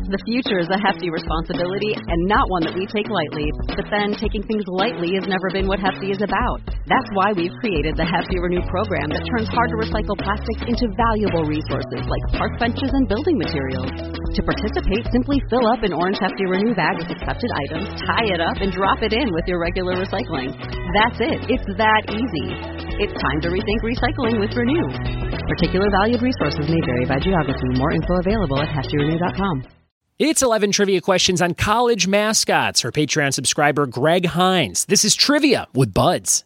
The future is a hefty responsibility and not one that we take lightly. But then taking things lightly has never been what Hefty is about. That's why we've created the Hefty Renew program that turns hard-to-recycle plastics into valuable resources like park benches and building materials. To participate, simply fill up an orange Hefty Renew bag with accepted items, tie it up, and drop it in with your regular recycling. That's it. It's that easy. It's time to rethink recycling with Renew. Particular valued resources may vary by geography. More info available at heftyrenew.com. It's 11 trivia questions on college mascots for Patreon subscriber Greg Hines. This is Trivia with Buds.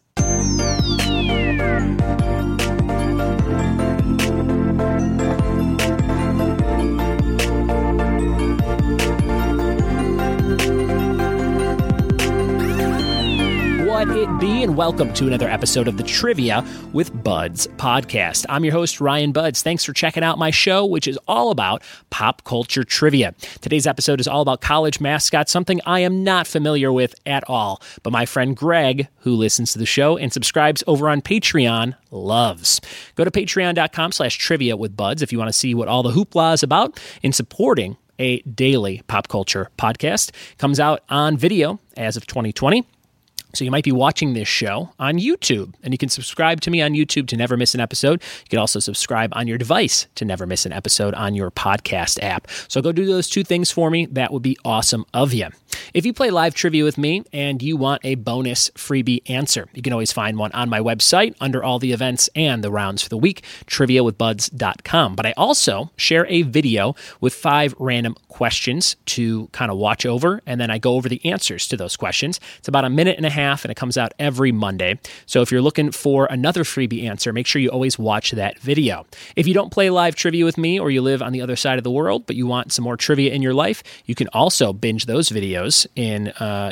What it be, and welcome to another episode of the Trivia with Buds podcast. I'm your host, Ryan Buds. Thanks for checking out my show, which is all about pop culture trivia. Today's episode is all about college mascots, something I am not familiar with at all, but my friend Greg, who listens to the show and subscribes over on Patreon, loves. Go to patreon.com/trivia with Buds if you want to see what all the hoopla is about in supporting a daily pop culture podcast. Comes out on video as of 2020. So you might be watching this show on YouTube, and you can subscribe to me on YouTube to never miss an episode. You can also subscribe on your device to never miss an episode on your podcast app. So go do those two things for me. That would be awesome of you. If you play live trivia with me and you want a bonus freebie answer, you can always find one on my website under all the events and the rounds for the week, triviawithbuds.com. But I also share a video with 5 random questions to kind of watch over, and then I go over the answers to those questions. It's about a minute and a half, and it comes out every Monday. So if you're looking for another freebie answer, make sure you always watch that video. If you don't play live trivia with me, or you live on the other side of the world, but you want some more trivia in your life, you can also binge those videos in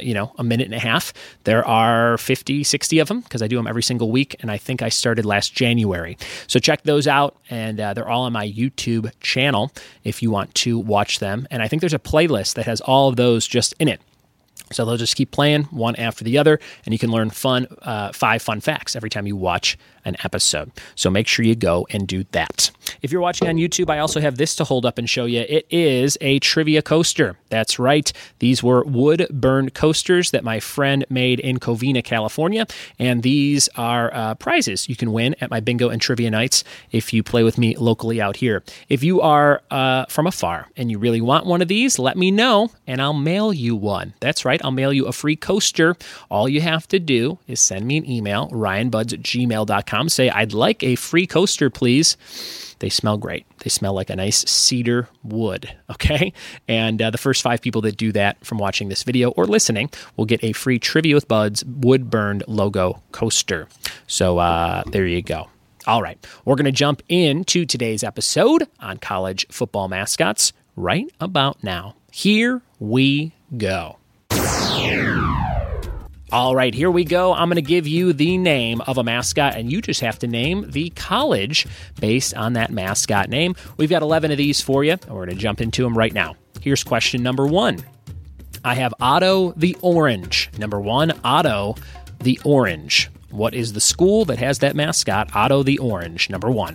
a minute and a half. There are 50, 60 of them because I do them every single week, and I think I started last January. So check those out, and they're all on my YouTube channel if you want to watch them. And I think there's a playlist that has all of those just in it. So they'll just keep playing one after the other, and you can learn 5 fun facts every time you watch an episode. So make sure you go and do that. If you're watching on YouTube, I also have this to hold up and show you. It is a trivia coaster. That's right. These were wood-burned coasters that my friend made in Covina, California, and these are prizes you can win at my bingo and trivia nights if you play with me locally out here. If you are from afar and you really want one of these, let me know, and I'll mail you one. That's right. I'll mail you a free coaster. All you have to do is send me an email, ryanbuds@gmail.com. Say, I'd like a free coaster, please. They smell great. They smell like a nice cedar wood, okay? And the first 5 people that do that from watching this video or listening will get a free Trivia with Buds wood-burned logo coaster. So there you go. All right, we're going to jump into today's episode on college football mascots right about now. Here we go. All right, here we go. I'm going to give you the name of a mascot, and you just have to name the college based on that mascot name. We've got 11 of these for you, and we're going to jump into them right now. Here's question number 1. I have Otto the Orange. Number 1, Otto the Orange. What is the school that has that mascot, Otto the Orange? Number 1.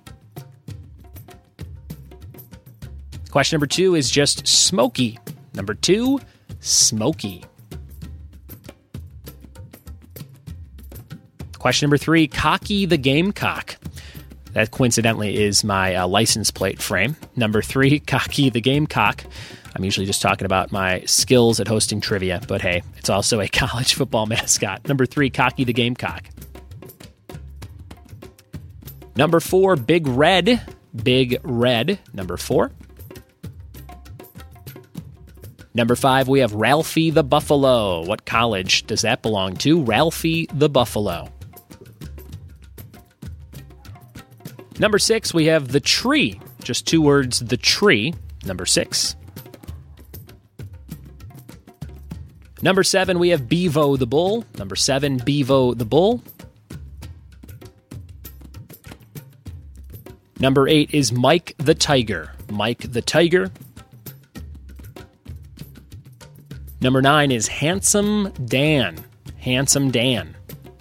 Question number 2 is just Smokey. Number 2, Smokey. Question number 3, Cocky the Gamecock. That coincidentally is my license plate frame. Number 3, Cocky the Gamecock. I'm usually just talking about my skills at hosting trivia, but hey, it's also a college football mascot. Number 3, Cocky the Gamecock. Number 4, Big Red. Big Red. Number 4. Number 5, we have Ralphie the Buffalo. What college does that belong to? Ralphie the Buffalo. Number 6, we have the Tree. Just 2 words, the Tree. Number 6. Number 7, we have Bevo the Bull. Number 7, Bevo the Bull. Number 8 is Mike the Tiger. Mike the Tiger. Number 9 is Handsome Dan. Handsome Dan.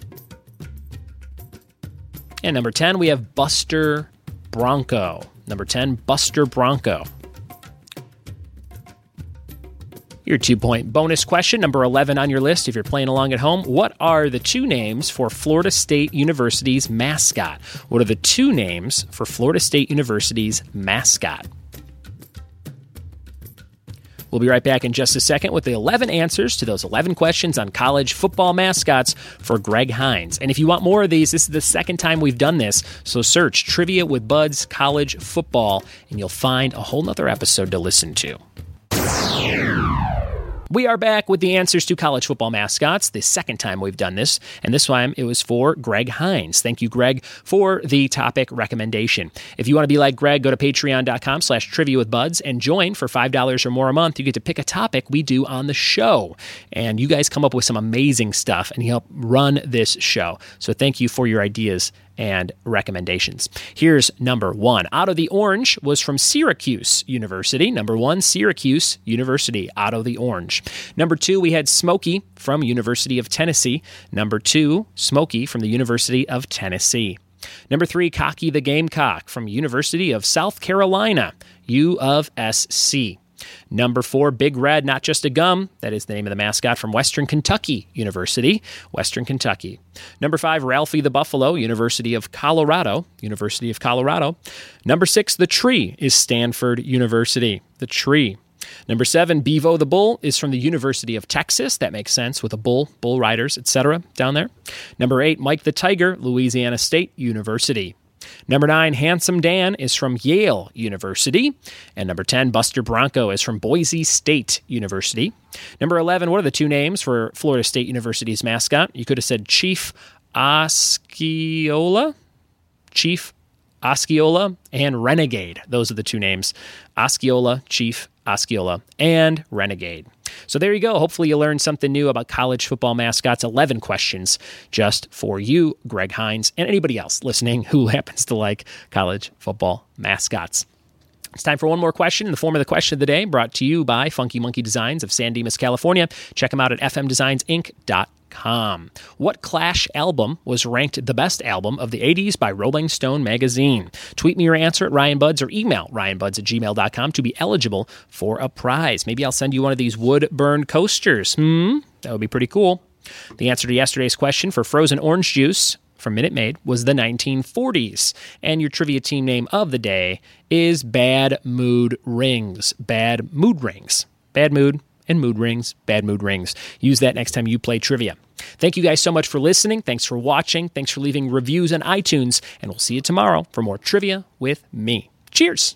And number 10, we have Buster Bronco. Number 10, Buster Bronco. Your 2-point bonus question, number 11 on your list if you're playing along at home. What are the two names for Florida State University's mascot? What are the two names for Florida State University's mascot? We'll be right back in just a second with the 11 answers to those 11 questions on college football mascots for Greg Hines. And if you want more of these, this is the second time we've done this, so search Trivia with Buds College Football, and you'll find a whole nother episode to listen to. We are back with the answers to college football mascots, the second time we've done this, and this time it was for Greg Hines. Thank you, Greg, for the topic recommendation. If you want to be like Greg, go to patreon.com/trivia with buds and join for $5 or more a month. You get to pick a topic we do on the show, and you guys come up with some amazing stuff and you help run this show. So thank you for your ideas and recommendations. Here's number 1. Otto the Orange was from Syracuse University. Number 1, Syracuse University, Otto the Orange. Number 2, we had Smokey from University of Tennessee. Number 2, Smokey from the University of Tennessee. Number 3, Cocky the Gamecock from University of South Carolina, U of SC. Number 4, Big Red, Not Just a Gum. That is the name of the mascot from Western Kentucky University, Western Kentucky. Number 5, Ralphie the Buffalo, University of Colorado, University of Colorado. Number 6, The Tree is Stanford University, The Tree. Number 7, Bevo the Bull is from the University of Texas. That makes sense with a bull riders, etc. down there. Number 8, Mike the Tiger, Louisiana State University. Number 9, Handsome Dan is from Yale University. And number 10, Buster Bronco is from Boise State University. Number 11, what are the two names for Florida State University's mascot? You could have said Chief Osceola, Chief Osceola, and Renegade. Those are the two names. Osceola, Chief Osceola, and Renegade. So there you go. Hopefully you learned something new about college football mascots. 11 questions just for you, Greg Hines, and anybody else listening who happens to like college football mascots. It's time for one more question in the form of the question of the day, brought to you by Funky Monkey Designs of San Dimas, California. Check them out at fmdesignsinc.com. What Clash album was ranked the best album of the 80s by Rolling Stone magazine? Tweet me your answer at RyanBuds or email ryanbuds@gmail.com to be eligible for a prize. Maybe I'll send you one of these wood-burned coasters. That would be pretty cool. The answer to yesterday's question for frozen orange juice from Minute Maid was the 1940s. And your trivia team name of the day is Bad Mood Rings. Bad Mood Rings. Bad Mood and Mood Rings, Bad Mood Rings. Use that next time you play trivia. Thank you guys so much for listening. Thanks for watching. Thanks for leaving reviews on iTunes. And we'll see you tomorrow for more trivia with me. Cheers.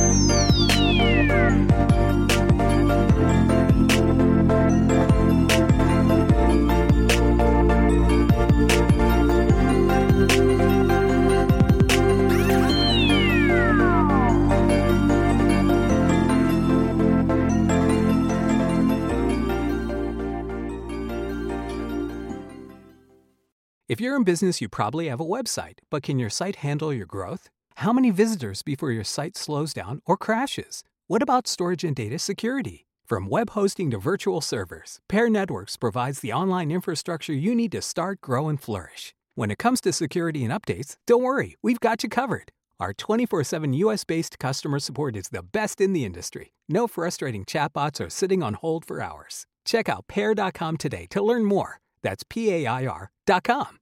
If you're in business, you probably have a website, but can your site handle your growth? How many visitors before your site slows down or crashes? What about storage and data security? From web hosting to virtual servers, Pair Networks provides the online infrastructure you need to start, grow, and flourish. When it comes to security and updates, don't worry, we've got you covered. Our 24/7 US-based customer support is the best in the industry. No frustrating chatbots or sitting on hold for hours. Check out pair.com today to learn more. That's PAIR.com.